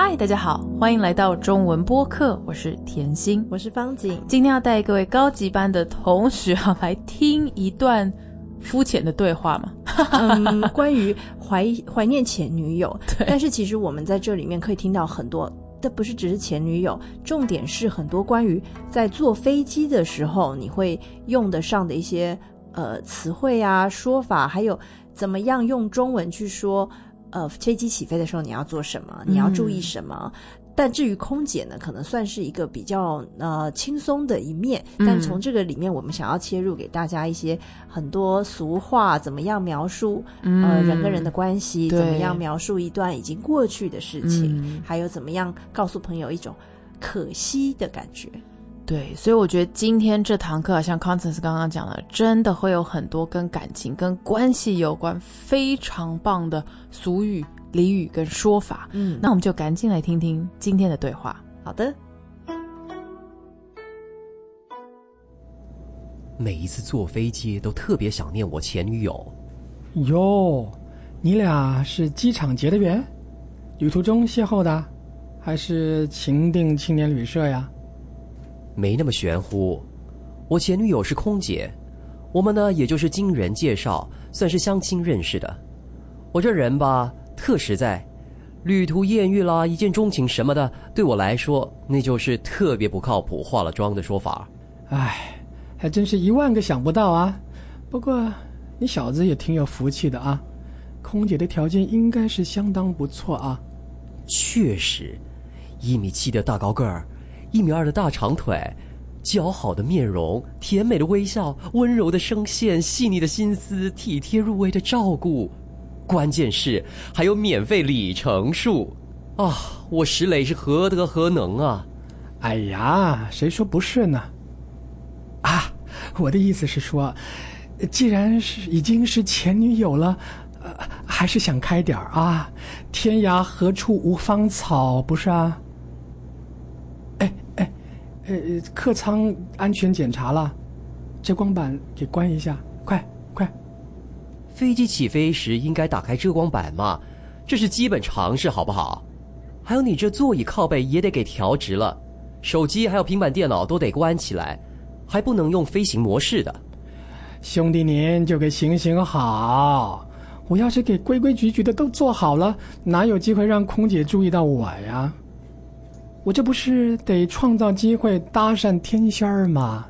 嗨，大家好，欢迎来到中文播客，我是甜心， 我是方景。 今天要带各位高级班的同学来听一段肤浅的对话嘛。 关于怀念前女友，但是其实我们在这里面可以听到很多，这不是只是前女友，重点是很多关于在坐飞机的时候你会用得上的一些词汇啊、说法，还有怎么样用中文去说飞机起飞的时候你要做什么，你要注意什么。但至于空姐呢，可能算是一个比较轻松的一面，但从这个里面我们想要切入给大家一些很多俗话，怎么样描述人跟人的关系，怎么样描述一段已经过去的事情，还有怎么样告诉朋友一种可惜的感觉。 对，所以我觉得今天这堂课像 Constance 刚刚讲的，真的会有很多跟感情跟关系有关非常棒的俗语俚语跟说法。那我们就赶紧来听听今天的对话。 好的。 每一次坐飞机都特别想念我前女友。 哟，你俩是机场结的缘，旅途中邂逅的，还是情定青年旅社呀？ 没那么玄乎，我前女友是空姐，我们呢也就是经人介绍，算是相亲认识的。我这人吧特实在，旅途艳遇啦、一见钟情什么的，对我来说那就是特别不靠谱、化了妆的说法。 唉，还真是10000个想不到啊。不过你小子也挺有福气的啊，空姐的条件应该是相当不错啊。 确实，1.7米的大高个儿，1.2米的大长腿，姣好的面容，甜美的微笑，温柔的声线，细腻的心思，体贴入微的照顾，关键是还有免费里程数啊！我石磊是何德何能啊？ 哎呀，谁说不是呢？啊，我的意思是说，既然已经是前女友了，还是想开点啊！天涯何处无芳草，不是啊？客舱安全检查了，遮光板给关一下，快！ 飞机起飞时应该打开遮光板嘛，这是基本常识好不好？还有你这座椅靠背也得给调直了，手机还有平板电脑都得关起来，还不能用飞行模式的。 兄弟您就给行好，我要是给规规矩矩的都做好了，哪有机会让空姐注意到我呀？我这不是得创造机会搭讪天仙吗？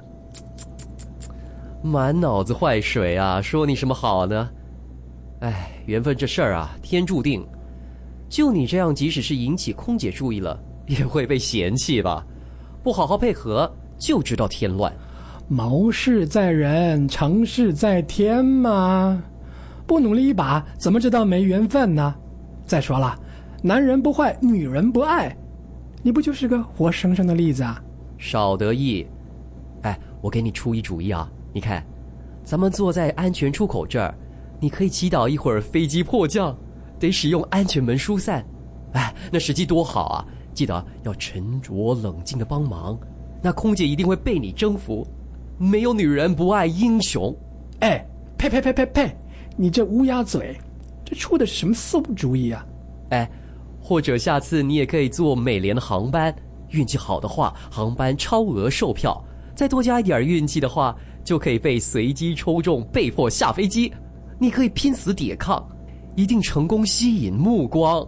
满脑子坏水啊，说你什么好呢？哎，缘分这事儿啊，天注定。就你这样，即使是引起空姐注意了，也会被嫌弃吧？不好好配合，就知道添乱。 谋事在人，成事在天嘛。不努力一把，怎么知道没缘分呢？再说了，男人不坏，女人不爱，你不就是个活生生的例子啊？ 少得意。哎，我给你出一主意啊，你看，咱们坐在安全出口这儿，你可以祈祷一会儿飞机迫降，得使用安全门疏散。哎，那时机多好啊！记得要沉着冷静的帮忙，那空姐一定会被你征服。没有女人不爱英雄。 哎，呸！你这乌鸦嘴，这出的是什么馊主意啊？ 哎，或者下次你也可以坐美联的航班，运气好的话，航班超额售票，再多加一点运气的话，就可以被随机抽中，被迫下飞机。你可以拼死抵抗，一定成功吸引目光。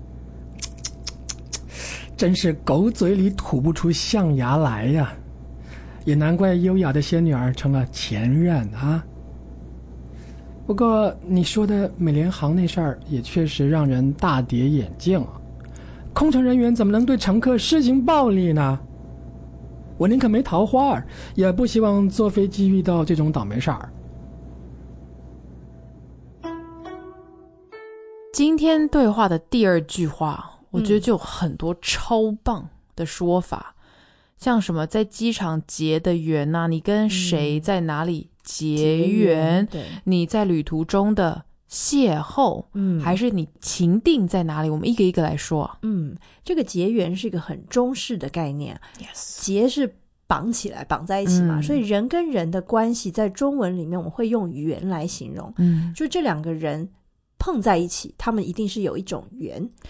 真是狗嘴里吐不出象牙来呀！也难怪优雅的仙女儿成了前任啊。不过你说的美联航那事儿也确实让人大跌眼镜啊！空乘人员怎么能对乘客施行暴力呢？我宁可没桃花，也不希望坐飞机遇到这种倒霉事儿。 今天对话的第2句话，我觉得就有很多超棒的说法，像什么在机场结的缘啊，你跟谁在哪里结缘，你在旅途中的邂逅，还是你情定在哪里，我们一个一个来说。 这个结缘是一个很中式的概念。 Yes， 结是绑起来绑在一起嘛，所以人跟人的关系在中文里面我们会用缘来形容。就这2个人碰在一起，他们一定是有一种缘。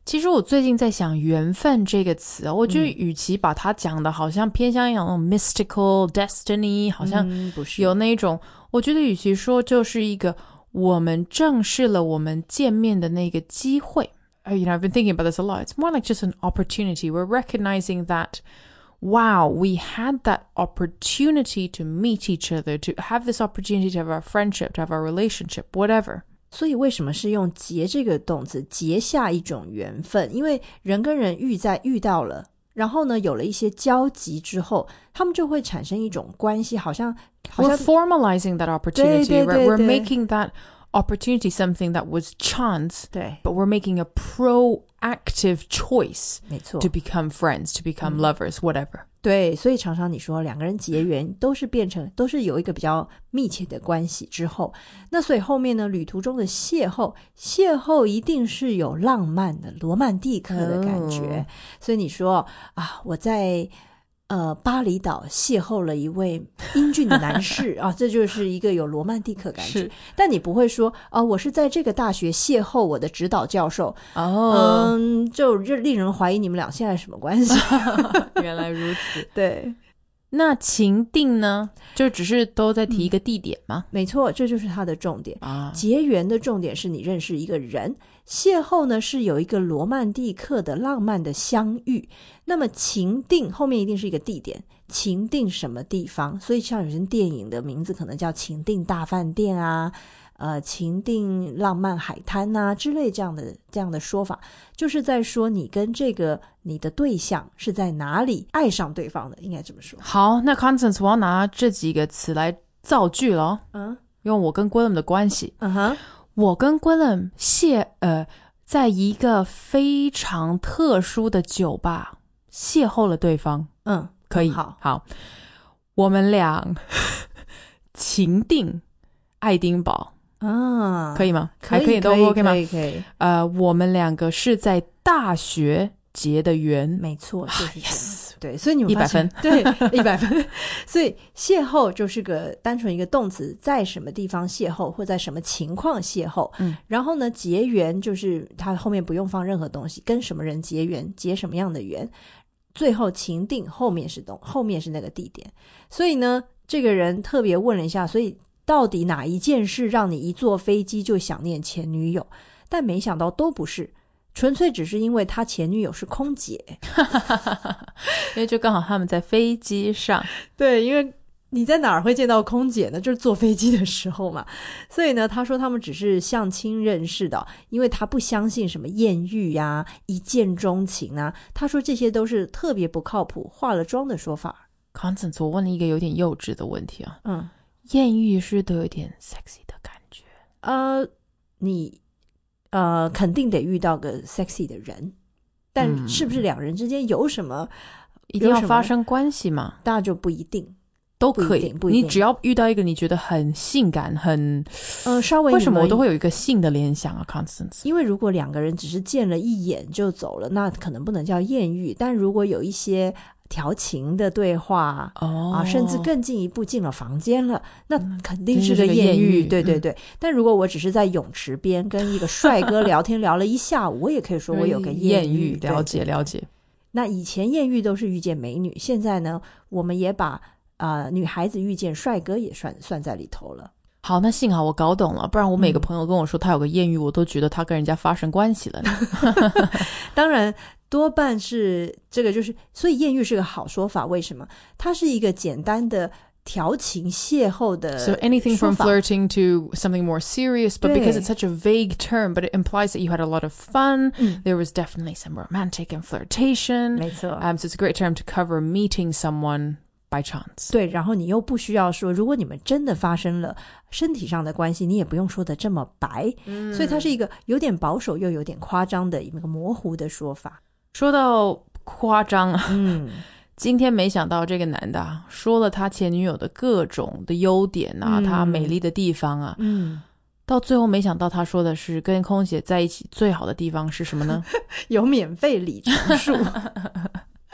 其实我最近在想缘分这个词我觉得与其把它讲的好像偏向一种 mystical destiny 好像不是有那种我觉得与其说就是一个我们正视了我们见面的那个机会You know, I've been thinking about this a lot. It's more like just an opportunity. We're recognizing that, wow, we had that opportunity to meet each other, to have this opportunity to have our friendship, to have our relationship, whatever. 所以为什么是用结这个动词结下一种缘分？因为人跟人遇到了，然后呢有了一些交集之后，他们就会产生一种关系，好像 We're formalizing that opportunity, 对 right? We're making that opportunity something that was chance, 对 but we're making a proactive choice 没错 to become friends, to become lovers, whatever. 对，所以常常你说两个人结缘都是有一个比较密切的关系之后，那所以后面呢旅途中的邂逅一定是有浪漫的罗曼蒂克的感觉所以你说啊我在巴厘岛邂逅了一位英俊的男士啊，这就是一个有罗曼蒂克感觉。但你不会说我是在这个大学邂逅我的指导教授就令人怀疑你们俩现在什么关系原来如此。 对， 那情定呢？就只是都在提一个地点吗？ 没错，这就是它的重点结缘的重点是你认识一个人，邂逅呢是有一个罗曼蒂克的浪漫的相遇，那么情定后面一定是一个地点，情定什么地方？所以像有些电影的名字可能叫情定大饭店啊情定浪漫海滩啊之类这样的说法，就是在说你跟你的对象是在哪里爱上对方的，应该这么说。 好，那 Constance 我要拿这几个词来造句了用我跟 Gwilym 的关系我跟 Gwilym 在一个非常特殊的酒吧邂逅了对方可以好我们俩情定爱丁堡可以吗？还可以都 OK 吗？ 可以我们两个是在大学结的缘， 没错，就是这样 yes 对，所以你们 100分对100分所以邂逅就是个单纯一个动词，在什么地方邂逅或在什么情况邂逅然后呢结缘就是它后面不用放任何东西，跟什么人结缘，结什么样的缘，最后情定后面是那个地点。所以呢这个人特别问了一下，所以到底哪一件事让你一坐飞机就想念前女友？但没想到都不是，纯粹只是因为他前女友是空姐因为就刚好他们在飞机上对，因为你在哪儿会见到空姐呢？就是坐飞机的时候嘛。所以呢他说他们只是相亲认识的因为他不相信什么艳遇啊一见钟情啊，他说这些都是特别不靠谱化了妆的说法。 Constance 我问了一个有点幼稚的问题艳遇是都有点 sexy 的感觉你肯定得遇到个 sexy 的人，但是不是两人之间有什么一定要发生关系吗？ 那就不一定， 都可以不一定你只要遇到一个你觉得很性感很稍微为什么我都会有一个性的联想Constance？ 因为如果两个人只是见了一眼就走了，那可能不能叫艳遇，但如果有一些调情的对话甚至更进一步进了房间了，那肯定是个艳遇对对对但如果我只是在泳池边跟一个帅哥聊天聊了一下午，我也可以说我有个艳遇了解了解。 那以前艳遇都是遇见美女，现在呢我们也把女孩子遇见帅哥也算在里头了。 好，那幸好我搞懂了，不然我每个朋友跟我说他有个艳遇我都觉得他跟人家发生关系了当然多半是这个，就是所以艳遇是个好说法，为什么？它是一个简单的调情邂逅的 So anything from flirting to something more serious, but because it's such a vague term, but it implies that you had a lot of fun, there was definitely some romantic and flirtation. 没错 so it's a great term to cover meeting someone by chance. 对，然后你又不需要说如果你们真的发生了身体上的关系，你也不用说的这么白所以它是一个有点保守又有点夸张的一个模糊的说法。 说到夸张今天没想到这个男的说了他前女友的各种的优点他美丽的地方到最后没想到他说的是跟空姐在一起最好的地方是什么呢？ 有免费里程数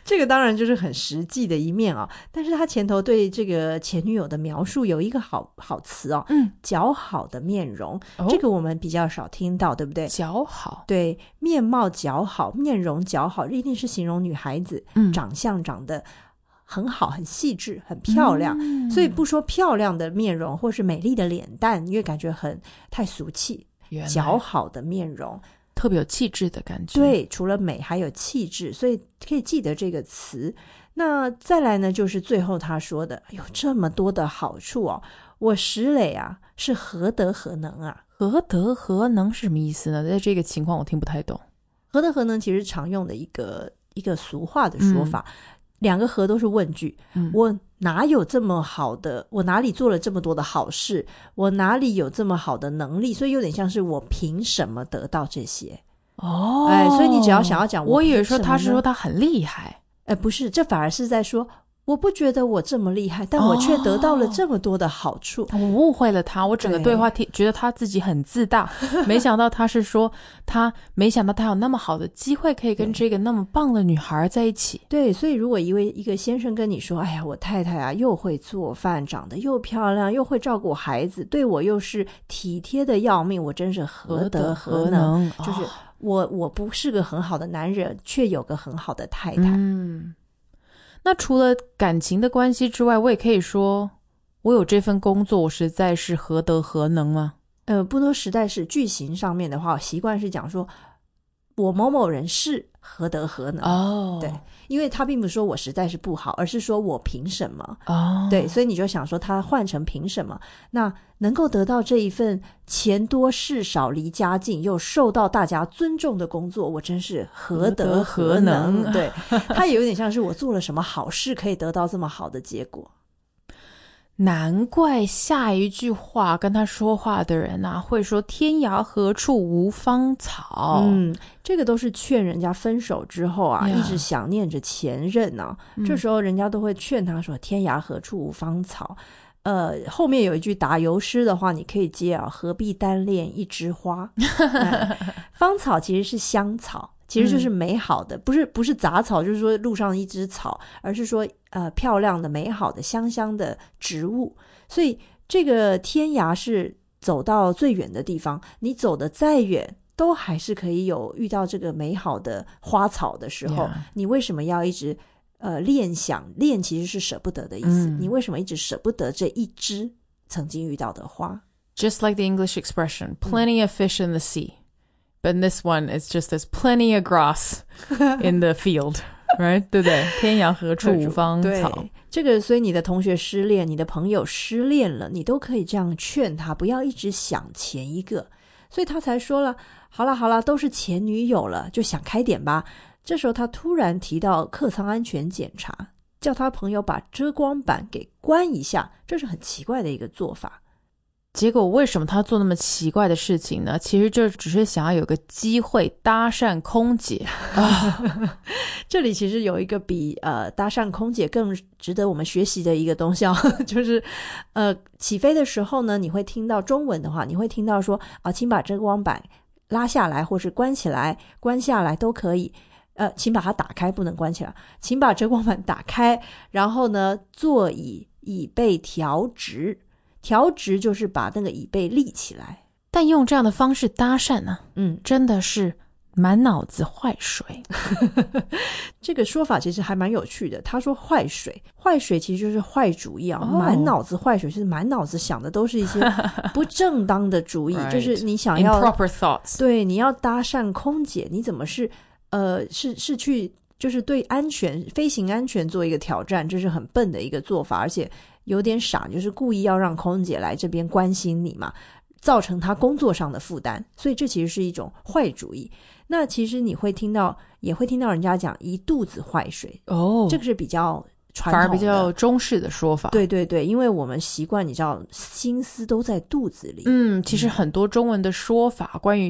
这个当然就是很实际的一面啊。但是他前头对这个前女友的描述有一个好词哦，姣好的面容，这个我们比较少听到，对不对？ 姣好， 对，面貌姣好，面容姣好，一定是形容女孩子长相长得很好，很细致，很漂亮。所以不说漂亮的面容或是美丽的脸蛋，因为感觉太俗气。姣好的面容特别有气质的感觉。 对，除了美还有气质，所以可以记得这个词。那再来呢，就是最后他说的，有这么多的好处哦，我石磊啊是何德何能啊。 何德何能是什么意思呢？在这个情况我听不太懂。 何德何能其实常用的一个俗话的说法，两个何都是问句，我哪有这么好的，我哪里做了这么多的好事，我哪里有这么好的能力，所以有点像是我凭什么得到这些。所以你只要想要讲我以为说他是说他很厉害， 不是，这反而是在说我不觉得我这么厉害，但我却得到了这么多的好处。 我误会了他，我整个对话觉得他自己很自大，没想到他是说没想到他有那么好的机会可以跟这个那么棒的女孩在一起。 对，所以如果一个先生跟你说，哎呀，我太太啊又会做饭，长得又漂亮，又会照顾孩子，对我又是体贴的要命，我真是何德何能，就是我不是个很好的男人，却有个很好的太太。 那除了感情的关系之外，我也可以说我有这份工作，我实在是何德何能吗？ 不说实在是，句型上面的话，我习惯是讲说我某某人是何德何能。对，因为他并不是说我实在是不好，而是说我凭什么。对，所以你就想说他换成凭什么，那能够得到这一份钱多事少离家近又受到大家尊重的工作，我真是何德何能。对，他也有点像是我做了什么好事可以得到这么好的结果。 难怪下一句话跟他说话的人啊会说天涯何处无芳草。 这个都是劝人家分手之后啊一直想念着前任啊，这时候人家都会劝他说天涯何处无芳草。后面有一句打油诗的话你可以接啊，何必单恋一枝花。芳草其实是香草，其实就是美好的，不是杂草，就是说路上一枝草，而是说漂亮的美好的香香的植物。所以这个天涯是走到最远的地方，你走得再远都还是可以有遇到这个美好的花草的时候，你为什么要一直恋其实是舍不得的意思，你为什么一直舍不得这一枝曾经遇到的花？ Just like the English expression, plenty of fish in the sea, but in this one it's just there's plenty of grass in the field. Right? 对不对？天涯何处无芳草。 对，这个所以你的同学失恋，你的朋友失恋了，你都可以这样劝他，不要一直想前一个。所以他才说了，好了，都是前女友了，就想开点吧。这时候他突然提到客舱安全检查，叫他朋友把遮光板给关一下，这是很奇怪的一个做法。 结果为什么他做那么奇怪的事情呢？其实就只是想要有个机会搭讪空姐。 这里其实有一个比搭讪空姐更值得我们学习的一个东西就是起飞的时候呢，你会听到中文的话，你会听到说请把遮光板拉下来或是关起来，关下来都可以。请把它打开，不能关起来。请把遮光板打开，然后呢，座椅背调直。调直就是把那个椅背立起来。 但用这样的方式搭讪呢，真的是满脑子坏水。 这个说法其实还蛮有趣的。他说坏水其实就是坏主意满脑子坏水，就是满脑子想的都是一些不正当的主意。就是你想要 improper thoughts。 对，你要搭讪空姐，你怎么是去就是对飞行安全做一个挑战，这是很笨的一个做法，而且有点傻，就是故意要让空姐来这边关心你嘛，造成她工作上的负担，所以这其实是一种坏主意。那其实也会听到人家讲一肚子坏水这个是比较传统的， 反而比较中式的说法。 对对对，因为我们习惯你知道心思都在肚子里。 其实很多中文的说法关于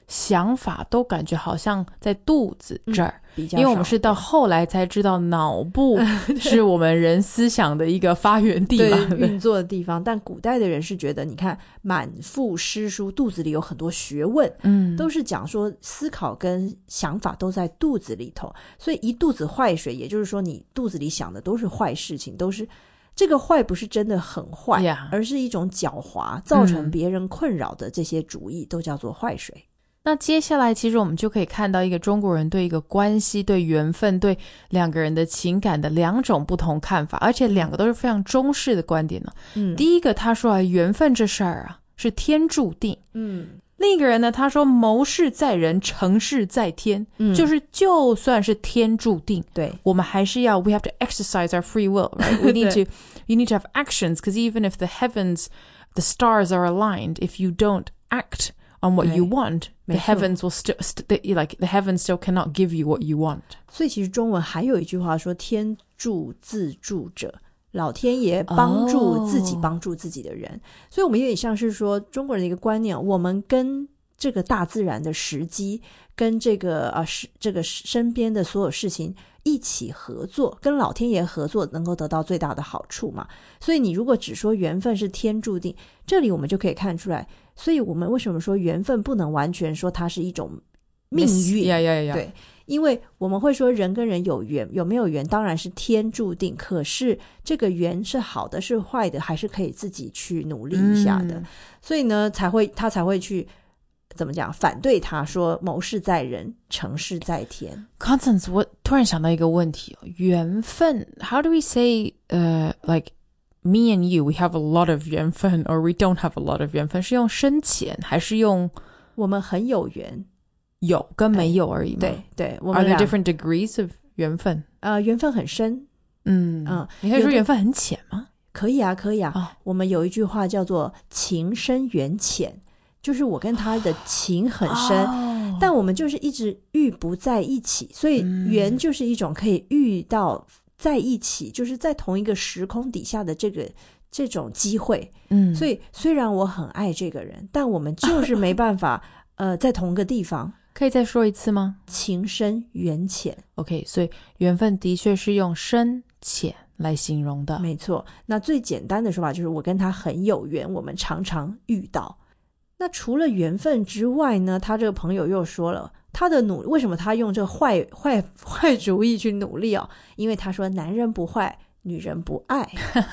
想法都感觉好像在肚子这儿， 比较少， 因为我们是到后来才知道脑部是我们人思想的一个发源地嘛， 对，运作的地方。但古代的人是觉得，你看满腹诗书，肚子里有很多学问，都是讲说思考跟想法都在肚子里头，所以一肚子坏水，也就是说你肚子里想的都是坏事情，都是这个坏不是真的很坏， Yeah. 而是一种狡猾造成别人困扰的这些主意都叫做坏水。 那接下来其实我们就可以看到一个中国人对一个关系、对缘分、对两个人的情感的两种不同看法，而且两个都是非常中式的观点呢。第一个他说缘分这事儿啊是天注定，另一个人呢他说谋事在人，成事在天，就是就算是天注定， 对， 我们还是要 we have to exercise our free will, right? You need to have actions, because even if the heavens, the stars are aligned, if you don't act on what you want, the heavens will still like the heavens still cannot give you what you want. 所以其实中文还有一句话说天助自助者，老天爷帮助自己帮助自己的人，所以我们有点像是说中国人的一个观念，我们跟这个大自然的时机跟这个身边的所有事情一起合作，跟老天爷合作能够得到最大的好处嘛。所以你如果只说缘分是天注定，这里我们就可以看出来，所以我们为什么说缘分不能完全说它是一种命运， Yeah. 对，因为我们会说人跟人有缘，有没有缘当然是天注定，可是这个缘是好的是坏的还是可以自己去努力一下的，所以呢他才会去怎么讲反对他说谋事在人，成事在天。 Constance, 我突然想到一个问题，缘分 how do we say like me and you, we have a lot of 缘分 or we don't have a lot of 缘分，是用深浅还是用我们很有缘， 有跟没有而已吗？ 对对，我 Are 们 there 俩 different degrees of 缘分？ 缘分很深， 你可以说缘分很浅吗？ 可以啊可以啊，我们有一句话叫做情深缘浅，就是我跟他的情很深，但我们就是一直遇不在一起，所以缘就是一种可以遇到在一起，就是在同一个时空底下的这种机会。所以虽然我很爱这个人，但我们就是没办法在同个地方。 可以再说一次吗？ 情深缘浅。 OK， 所以缘分的确是用深浅来形容的。 没错，那最简单的说法就是我跟他很有缘，我们常常遇到。那除了缘分之外呢，他这个朋友又说了他的为什么他用这个坏主意去努力哦？因为他说男人不坏，女人不爱。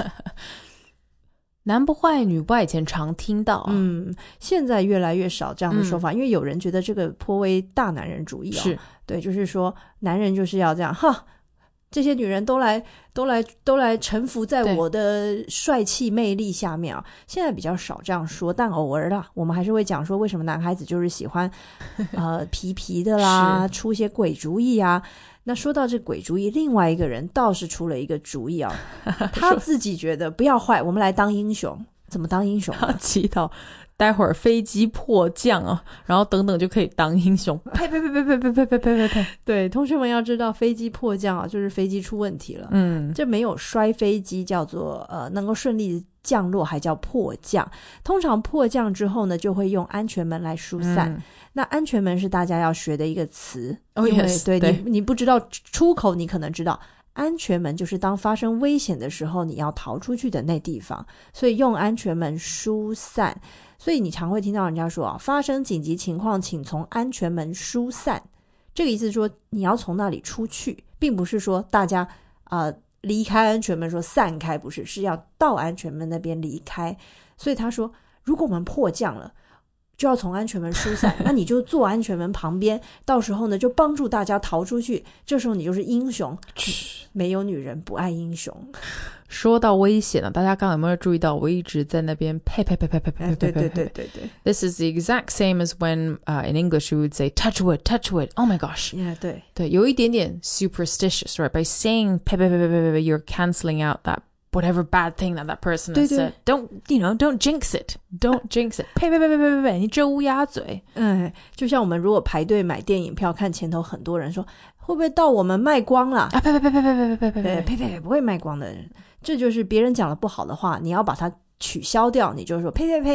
男不坏女不爱以前常听到现在越来越少这样的说法，因为有人觉得这个颇为大男人主义哦。 是， 对，就是说男人就是要这样哈，这些女人都来臣服在我的帅气魅力下面啊。现在比较少这样说，但偶尔啦，我们还是会讲说为什么男孩子就是喜欢皮的啦，出一些鬼主意啊。那说到这鬼主意，另外一个人倒是出了一个主意啊，他自己觉得不要坏，我们来当英雄。怎么当英雄？ 他祈祷待会儿飞机迫降啊，然后等等就可以当英雄。呸！ 对，同学们要知道，飞机迫降啊，就是飞机出问题了。这没有摔飞机叫做能够顺利降落，还叫迫降。通常迫降之后呢，就会用安全门来疏散。那安全门是大家要学的一个词，因为对你不知道出口，你可能知道。安全门就是当发生危险的时候你要逃出去的那地方，所以用安全门疏散。所以你常会听到人家说发生紧急情况请从安全门疏散，这个意思是说你要从那里出去，并不是说大家离开安全门说散开，不是，是要到安全门那边离开。所以他说如果我们迫降了就要从安全门疏散，那你就坐安全门旁边，到时候呢就帮助大家逃出去，这时候你就是英雄。没有女人不爱英雄。 说到危险了，大家刚刚有没有注意到我一直在那边呸。对。This is the exact same as when in English we would say touch wood. Oh my gosh. Yeah, 对，有一点点 superstitious, right? By saying 呸 you're cancelling out that whatever bad thing that person has said. Don't jinx it. Don't jinx it. 呸，你这乌鸦嘴。 就像我们如果排队买电影票，看前头很多人说会不会到我们卖光了啊？ 呸，不会卖光的人，这就是别人讲了不好的话，你要把它取消掉，你就说呸。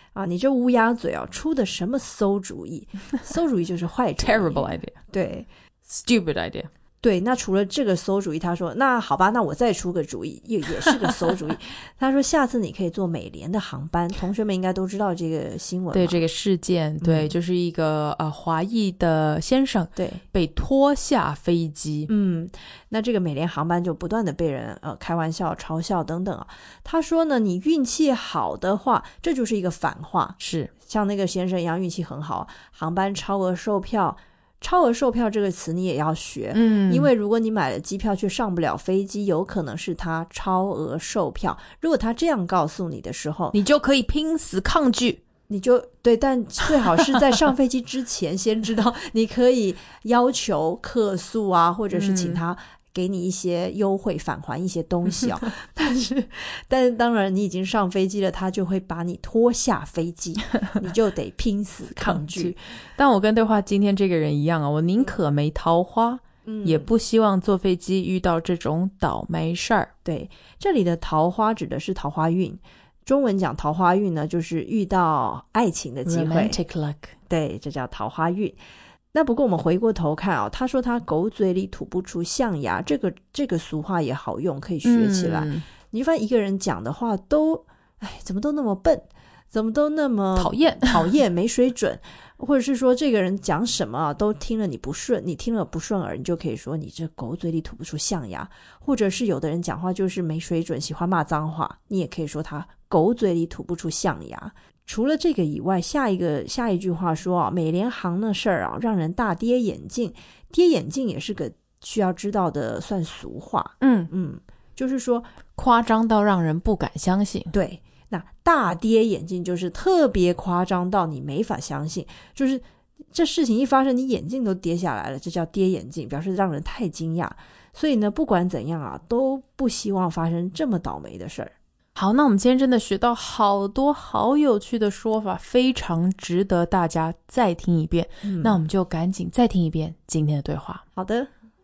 啊，你这乌鸦嘴啊，出的什么馊主意？馊主意就是坏主意。 Terrible idea. 对 Stupid idea. 对，那除了这个馊主意，他说那好吧，那我再出个主意，也是个馊主意。他说下次你可以坐美联的航班，同学们应该都知道这个新闻。 对这个事件，对，就是一个华裔的先生对被拖下飞机。 那这个美联航班就不断的被人开玩笑、嘲笑等等啊。他说呢，你运气好的话，这就是一个反话， 是像那个先生一样运气很好，航班超额售票。超额售票这个词你也要学，因为如果你买了机票却上不了飞机，有可能是他超额售票。如果他这样告诉你的时候， 你就可以拼死抗拒。 你就对，但最好是在上飞机之前先知道，你可以要求客诉啊，或者是请他给你一些优惠，返还一些东西啊。但是当然你已经上飞机了，他就会把你拖下飞机，你就得拼死抗拒。 但我跟对话今天这个人一样啊，我宁可没桃花，也不希望坐飞机遇到这种倒霉事儿。 对，这里的桃花指的是桃花运，中文讲桃花运呢，就是遇到爱情的机会 Romantic luck。 对，这叫桃花运。那不过我们回过头看啊，他说他狗嘴里吐不出象牙，这个俗话也好用，可以学起来。你就发现一个人讲的话都怎么都那么笨，怎么都那么讨厌没水准，或者是说这个人讲什么都听了你不顺，你听了不顺耳，你就可以说你这狗嘴里吐不出象牙。或者是有的人讲话就是没水准，喜欢骂脏话，你也可以说他狗嘴里吐不出象牙。除了这个以外，下一句话说啊，美联航的事儿啊，让人大跌眼镜。跌眼镜也是个需要知道的，算俗话。就是说夸张到让人不敢相信。 对，那大跌眼镜就是特别夸张到你没法相信，就是这事情一发生，你眼镜都跌下来了，这叫跌眼镜，表示让人太惊讶。所以呢，不管怎样啊，都不希望发生这么倒霉的事儿。 好，那我们今天真的学到好多好有趣的说法，非常值得大家再听一遍。那我们就赶紧再听一遍今天的对话。 好的。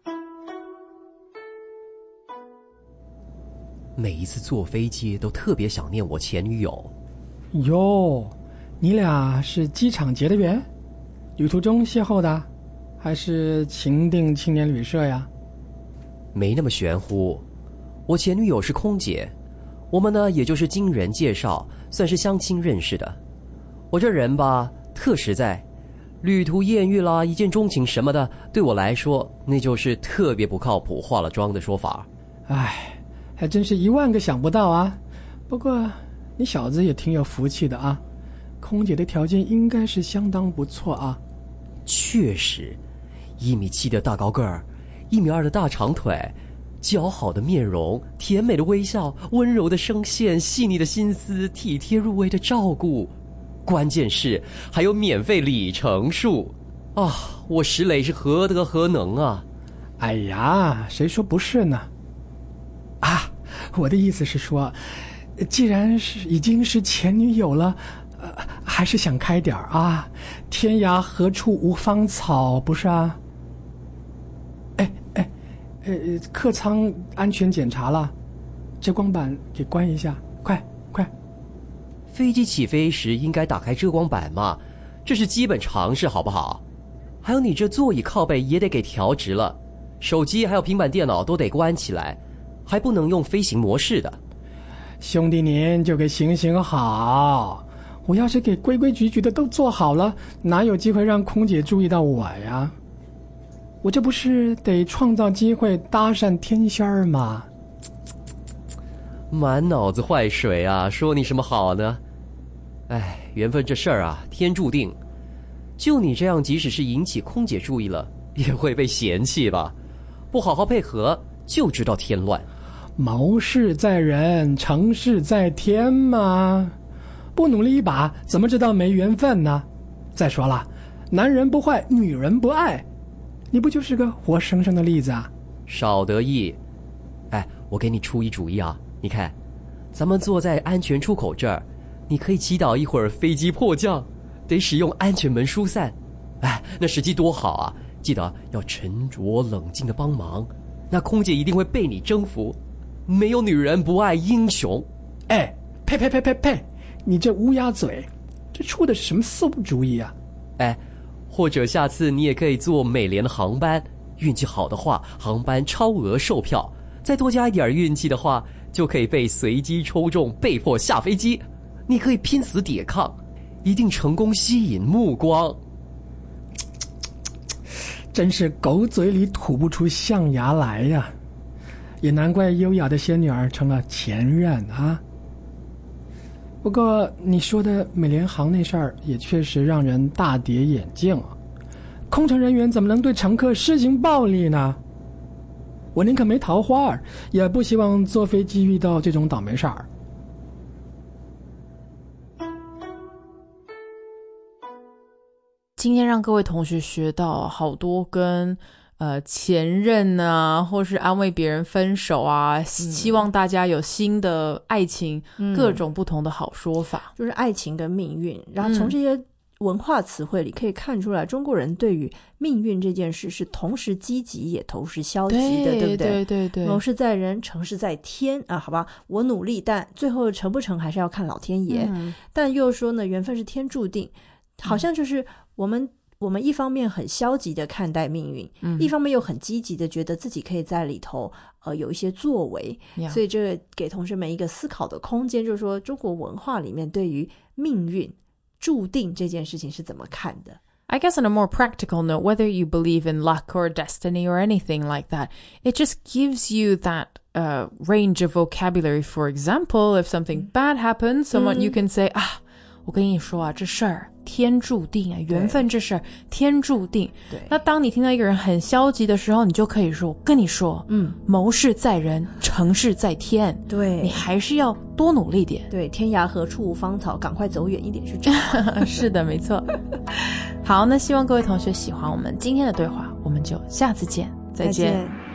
每一次坐飞机都特别想念我前女友。 哟，你俩是机场结的缘？旅途中邂逅的？还是情定青年旅社呀？ 没那么玄乎，我前女友是空姐，我们呢也就是经人介绍，算是相亲认识的。我这人吧特实在，旅途艳遇啦，一见钟情什么的，对我来说那就是特别不靠谱，化了妆的说法。 还真是10000个想不到啊。不过你小子也挺有福气的啊，空姐的条件应该是相当不错啊。 确实，1.7米的大高个儿，1.2米的大长腿，姣好的面容，甜美的微笑，温柔的声线，细腻的心思，体贴入微的照顾，关键是还有免费里程数啊！我石磊是何德何能啊？ 哎呀，谁说不是呢？我的意思是说，既然已经是前女友了，还是想开点啊！天涯何处无芳草，不是啊？客舱安全检查了，遮光板给关一下，快！ 飞机起飞时应该打开遮光板嘛，这是基本常识好不好？还有你这座椅靠背也得给调直了，手机还有平板电脑都得关起来，还不能用飞行模式的。 兄弟您就给行好，我要是给规规矩矩的都做好了，哪有机会让空姐注意到我呀？我这不是得创造机会搭讪天仙儿吗？ 满脑子坏水啊，说你什么好呢？缘分这事儿啊，天注定。就你这样，即使是引起空姐注意了，也会被嫌弃吧？不好好配合，就知道添乱。 谋事在人，成事在天嘛。不努力一把，怎么知道没缘分呢？再说了，男人不坏，女人不爱，你不就是个活生生的例子啊？ 少得意。我给你出一主意啊，你看，咱们坐在安全出口这儿，你可以祈祷一会儿飞机迫降，得使用安全门疏散。那时机多好啊！记得要沉着冷静的帮忙，那空姐一定会被你征服。没有女人不爱英雄。 呸！你这乌鸦嘴， 这出的是什么馊主意啊？ 哎，或者下次你也可以坐美联的航班，运气好的话，航班超额售票，再多加一点运气的话，就可以被随机抽中，被迫下飞机。你可以拼死抵抗，一定成功吸引目光。 真是狗嘴里吐不出象牙来呀，也难怪优雅的仙女儿成了前任啊。不过你说的美联航那事儿也确实让人大跌眼镜啊，空乘人员怎么能对乘客施行暴力呢？我宁可没桃花，也不希望坐飞机遇到这种倒霉事儿。 今天让各位同学学到好多跟前任啊，或是安慰别人分手啊，希望大家有新的爱情，各种不同的好说法， 就是爱情跟命运。然后从这些文化词汇里可以看出来，中国人对于命运这件事是同时积极也同时消极的，对不对？ 对对。 谋事在人，成事在天啊，好吧，我努力，但最后成不成还是要看老天爷。但又说呢，缘分是天注定，好像就是我们一方面很消极的看待命运，一方面又很积极的觉得自己可以在里头有一些作为，所以这给同学们一个思考的空间，就是说中国文化里面对于命运注定这件事情是怎么看的。 I guess on a more practical note, whether you believe in luck or destiny or anything like that, it just gives you that range of vocabulary. For example, if something bad happens, someone you can say, 我跟你说啊，这事儿天注定啊，缘分这事儿天注定。 对。 那当你听到一个人很消极的时候，你就可以说，我跟你说，谋事在人，成事在天。 对， 你还是要多努力点。 对，天涯何处无芳草，赶快走远一点去找。 是的，没错。好，那希望各位同学喜欢我们今天的对话，我们就下次见，再见。